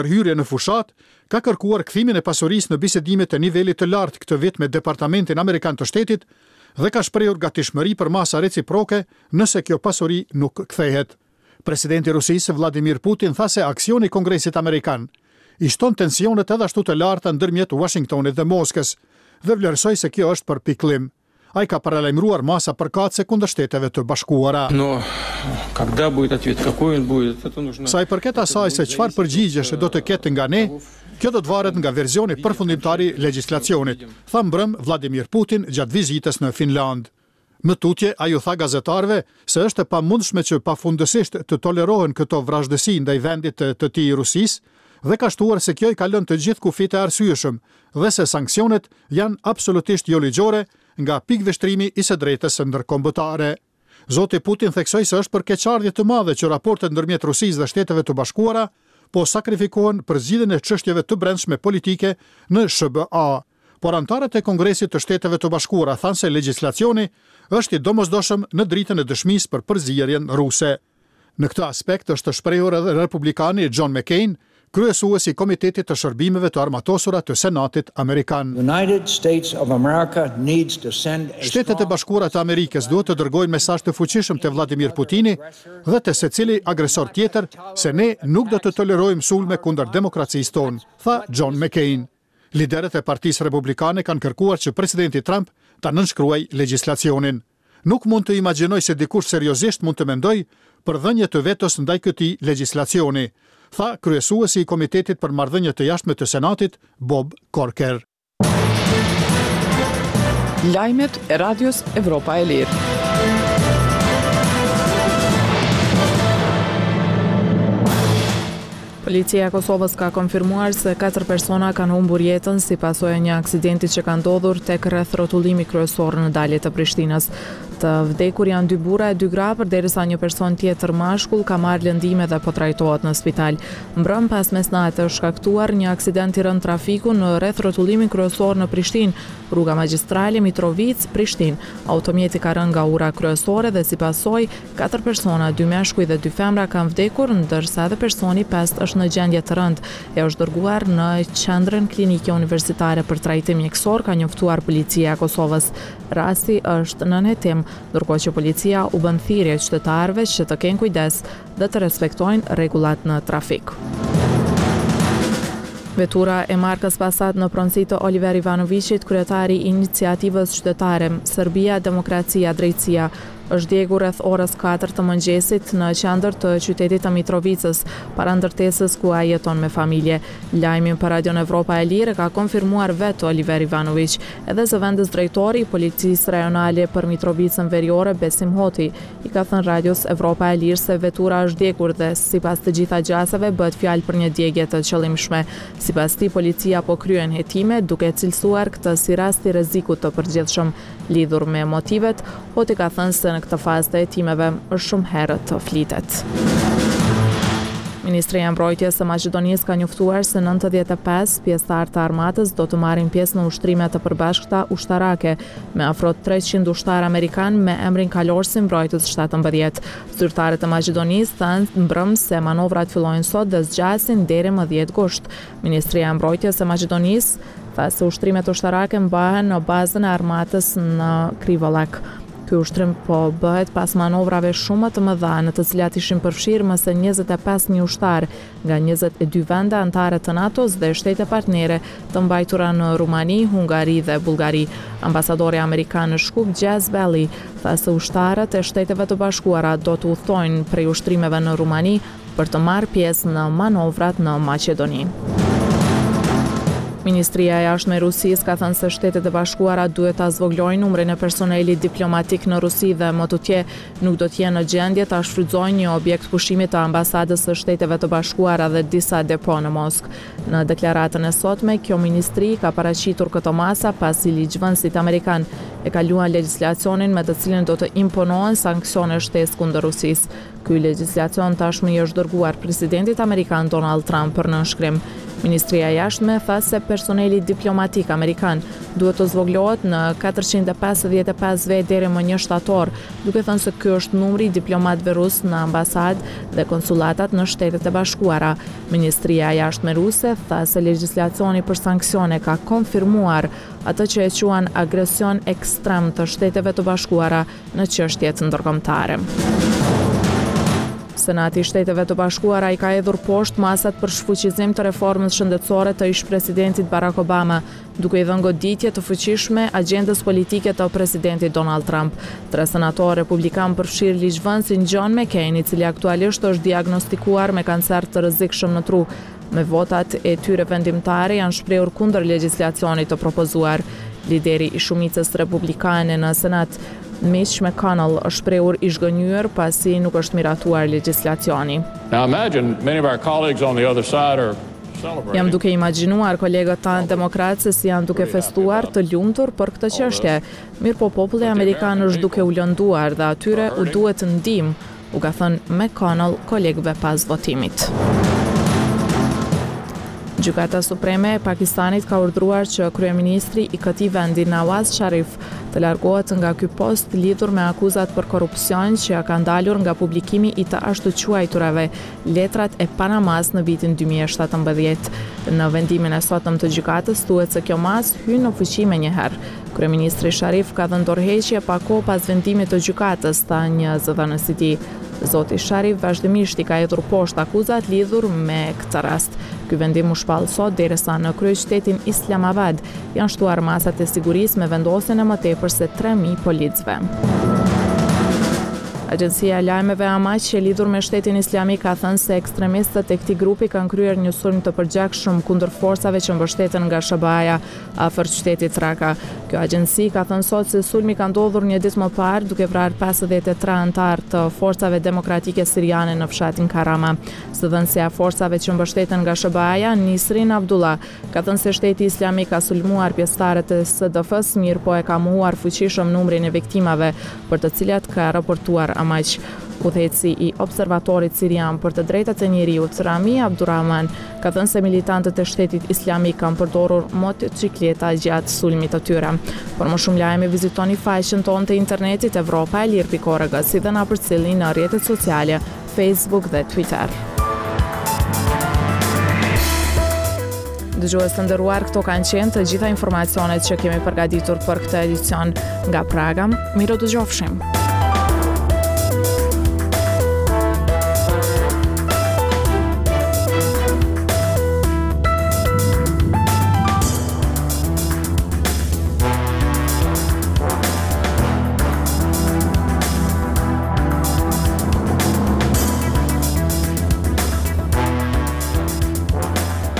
hyrje në fushat, ka kërkuar kthimin e pasurisë në bisedimet e nivelit të lartë këtë vit me Departamentin Amerikan të Shtetit dhe ka shprehur gatishmëri për masa reciproke nëse kjo pasuri nuk kthehet. Presidenti i Rusisë Vladimir Putin tha se aksioni i Kongresit Amerikan i shton tensionet edhe ashtu të larta ndërmjet Washingtonit dhe Moskës dhe vlerësoi se kjo është për pikëllim. Ai ka paralajmëruar masa përkatëse kundër Shteteve të Bashkuara. Когда будет ответ, какой он будет, это нужно. Sa i përket asaj se çfarë përgjigjesh do të ketë nga ne, kjo do të varet nga verzioni përfundimtar i legjislacionit, tha mbrëm Vladimir Putin gjatë vizitës në Finland. Në tutje, ai u tha gazetarëve se është e pamundshme që pafundësisht të tolerohen këto vrazhdësi ndaj vendit të tij Rusisë dhe ka shtuar se kjo i ka lënë të gjithë kufit e arsyeshëm dhe se sanksionet janë absolutisht jo ligjore nga pikëveshtrimi i së drejtës së ndërkombëtare. Zoti Putin theksoi se është për keqardhje të madhe që raportet ndërmjet Rusisë dhe Shteteve të Bashkuara po sakrifikohen për zgjidhjen e çështjeve të brendshme politike në SBA. Por antarët e Kongresit të Shteteve të Bashkuara thanë se legjislacioni është i domosdoshëm në dritën e dëshmisë për përzierjen ruse. Në këtë aspekt është të shprehur edhe republikani John McCain, kryesuesi i Komitetit të Shërbimeve të Armatosura të Senatit Amerikan. Shtetet e Bashkuara të Amerikës duhet të dërgojnë mesazh të fuqishëm te Vladimir Putini dhe te secili agresor tjetër se ne nuk do të tolerojmë sulme kundër demokracisë tonë, tha John McCain. Liderët e Partisë Republikane kanë kërkuar që presidenti Trump ta nënshkruajë legjislacionin. Nuk mund të imagjinoj se dikush seriozisht mund të mendoj për dhënje të vetos ndaj këtij legjislacioni, tha kryesuesi i Komitetit për Marrëdhënie të Jashtme të Senatit, Bob Corker. Lajmet e Radios Evropa e Lirë. Policia e Kosovës ka konfirmuar se 4 persona kanë humbur jetën si pasojë e një aksidenti që ka ndodhur tek rreth rrotullimi kryesor në dalje të Prishtinës. Të vdekur janë 2 burra e 2 gra, përderisa një person tjetër mashkull ka marrë lëndime dhe po trajtohet në spital. Mbrëm pas mesnatë është shkaktuar një aksident i rënd trafiku në rreth rrotullimin kryesor në Prishtinë, rruga magjistrale Mitrovic-Prishtinë. Automjeti ka rënë nga ura kryesore dhe si pasojë 4 persona, 2 meshkuj dhe 2 femra kanë vdekur, ndërsa edhe personi 5 është në gjendje të rëndë. E është dërguar në qendrën klinike universitare për trajtim mjekësor, ka njoftuar policia e Kosovës. Rasti është në hetim, ndërkohë që policia u bën thirrje qytetarëve që të kenë kujdes dhe të respektojnë rregullat në trafik. Vetura e markës Passat në pronësi të Oliver Ivanovićit, kryetari i iniciativës qytetare Serbia, Demokracia, Drejtësia, është djegur rreth orës 4 të mëngjesit në qendër të qytetit të Mitrovicës, para ndërtesës ku ai jeton me familje. Lajmin për Radion Evropa e Lirë ka konfirmuar vetë Oliver Ivanović, edhe zëvendës drejtori i policisë rajonale për Mitrovicën Veriore, Besim Hoti, i ka thënë Radios Evropa e Lirë se vetura është djegur dhe sipas të gjitha gjasave bëhet fjalë për një djegje të qëllimshme. Sipas tij, policia po kryen hetime duke cilësuar këtë si rast i rrezikut të përgjithshëm. Lidhur me motivet, Hoti ka thënë se në këtë fazë të hetimeve është shumë herët të flitet. Ministria e Mbrojtjes së Maqedonisë ka njoftuar se 95 pjesëtar të armatës do të marrin pjesë në ushtrime të përbashkëta ushtarake me afro 300 ushtar amerikan me emrin kalor si mbrojtës 17. Zyrtarët e Maqedonisë thanë mbrëm se manovrat fillojnë sot dhe zgjasin deri më 10 gusht. Ministria e Mbrojtjes së Maqedonisë tha se ushtrimet ushtarake mbahen në bazën e armatës në Krivolak. Ky ushtrim po bëhet pas manovrave shumë të mëdha në të cilat ishin përfshirë më se 25.000 ushtar nga 22 vende anëtare të NATO-s dhe shtete partnere të mbajtura në Rumani, Hungari dhe Bullgari. Ambasadori amerikan në Shkup, Jazz Valley, tha se ushtarët e Shteteve të Bashkuara do të udhtojnë prej ushtrimeve në Rumani për të marrë pjesë në manovrat në Maqedoni. Ministria e Jashtme e Rusisë ka thënë se Shtetet e Bashkuara duhet ta zvoglojnë numrin e personelit diplomatik në Rusi dhe më tutje nuk do të jenë në gjendje ta shfrytëzojnë një objekt pushimi të ambasadës së Shteteve të Bashkuara dhe disa depo në Moskë. Në deklaratën e sotme, kjo ministri ka paraqitur këto masa pasi ligjvënësit amerikan e kaluan legjislacionin me të cilin do të imponohen sanksione shtesë kundër Rusisë. Ky legjislacion tashmë i është dërguar presidentit amerikan Donald Trump për nënshkrim. Ministria e Jashtme tha se personeli diplomatik amerikan duhet të zvoglohet në 455 vet deri më 1 shtator, duke thënë se ky është numri i diplomatëve rus në ambasadë dhe konsulatat në Shtetet e Bashkuara. Ministria e Jashtme ruse tha se legjislacioni për sanksione ka konfirmuar atë që e quan agresion ekstrem të Shteteve të Bashkuara në çështjet ndërkombëtare. Senati i Shteteve të Bashkuara i ka hedhur poshtë masat për shfuqizim të reformës shëndetësore të ish-presidentit Barack Obama, duke i dhënë goditje të fuqishme agjendës politike të presidentit Donald Trump. 3 senatorë republikan përfshirë ligjvënësin John McCain, i cili aktualisht është diagnostikuar me kancer të rrezikshëm në tru. Me votat e tyre vendimtare janë shprehur kundër legjislacionit të propozuar. Lideri i shumicës republikane në Senat, Mitch McConnell, është shprehur i zhgënjur pasi nuk është miratuar legjislacioni. Now imagine many of our colleagues on the other side are celebrating. Jam duke imagjinuar kolegët tanë demokratë se si janë duke festuar të lumtur për këtë çështje. Mirëpo populli amerikan është duke u lënduar dhe atyre u duhet ndihmë, u ka thënë McConnell kolegëve pas votimit. Gjykata Supreme e Pakistanit ka urdhëruar që kryeministri i këtij vendi Nawaz Sharif të largohet nga ky post lidhur me akuzat për korrupsion që ka ndalur nga publikimi i të ashtuquajturave letrat e Panamas në vitin 2017. Në vendimin e sotëm të gjykatës thuhet se kjo mas hyn në fuqi menjëherë. Kryeministri Sharif ka dhënë dorëheqje pa kohë pas vendimit të gjykatës, tha një zëdhënës i tij. Zoti Sharif vazhdimisht i ka hedhur poshtë akuzat lidhur me këtë rast. Ky vendim u shpall sot derisa në kryeqytetin Islamabad janë shtuar masat e sigurisë me vendosjen e më tepër se 3000 policëve. Agjencia e lajmeve Amaq e lidhur me Shtetin Islamik ka thënë se ekstremistët e këtij grupi kanë kryer një sulm të përgjakshëm kundër forcave që mbështeten nga SHBA-ja afër qytetit Raqqa. Kjo agjenci ka thënë sot se sulmi ka ndodhur një ditë më parë duke vrarë 53 anëtar të forcave demokratike siriane në fshatin Karama. Zëdhënësia e forcave që mbështeten nga SHBA-ja, Nisrin Abdullah, ka thënë se Shteti Islamik ka sulmuar pjesëtarët e SDF-s, mirë po e ka mohuar fuqishëm numrin e viktimave, për të cilat ka raportuar Amaq. Udhëheci i Observatorit Sirian për të drejtat e njeriut, Rami Abdurrahman, ka thënë se militantët e Shtetit Islamik kanë përdorur motocikleta gjatë sulmit të tyre. Por më shumë lajme vizitoni faqen tonë të internetit evropaelir.org, si dhe na përcjellni në rrjetet sociale, Facebook dhe Twitter. Dëgjues të nderuar, këto kanë qenë të gjitha informacionet që kemi përgatitur për këtë edicion nga Praga. Miro dëgjofshim.